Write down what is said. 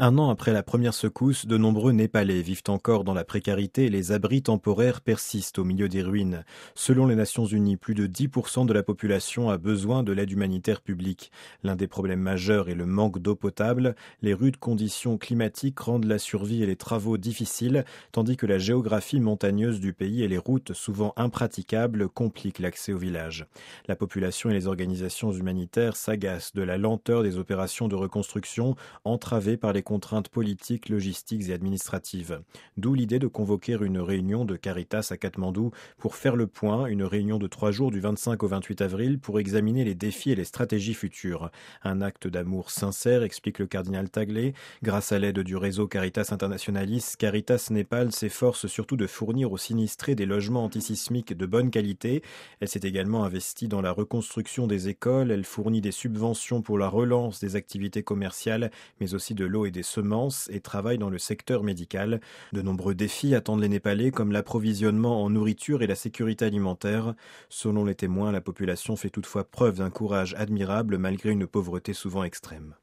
Un an après la première secousse, de nombreux Népalais vivent encore dans la précarité et les abris temporaires persistent au milieu des ruines. Selon les Nations Unies, plus de 10% de la population a besoin de l'aide humanitaire publique. L'un des problèmes majeurs est le manque d'eau potable. Les rudes conditions climatiques rendent la survie et les travaux difficiles, tandis que la géographie montagneuse du pays et les routes souvent impraticables compliquent l'accès au village. La population et les organisations humanitaires s'agacent de la lenteur des opérations de reconstruction entravées par les contraintes politiques, logistiques et administratives. D'où l'idée de convoquer une réunion de Caritas à Katmandou pour faire le point, une réunion de 3 jours du 25 au 28 avril pour examiner les défis et les stratégies futures. Un acte d'amour sincère, explique le cardinal Taglé. Grâce à l'aide du réseau Caritas Internationalis, Caritas Népal s'efforce surtout de fournir aux sinistrés des logements antisismiques de bonne qualité. Elle s'est également investie dans la reconstruction des écoles, elle fournit des subventions pour la relance des activités commerciales, mais aussi de l'eau et des semences et travaille dans le secteur médical. De nombreux défis attendent les Népalais comme l'approvisionnement en nourriture et la sécurité alimentaire. Selon les témoins, la population fait toutefois preuve d'un courage admirable malgré une pauvreté souvent extrême.